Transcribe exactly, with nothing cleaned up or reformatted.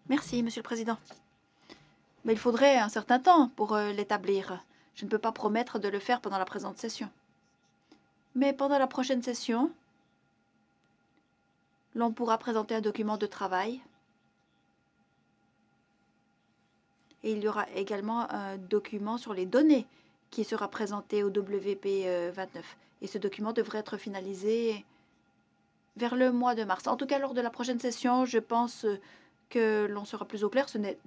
Merci, Monsieur le Président. Mais il faudrait un certain temps pour euh, l'établir. Je ne peux pas promettre de le faire pendant la présente session. Mais pendant la prochaine session, l'on pourra présenter un document de travail. Et il y aura également un document sur les données qui sera présenté au W P vingt-neuf. Et ce document devrait être finalisé vers le mois de mars. En tout cas, lors de la prochaine session, je pense que l'on sera plus au clair. Ce n'est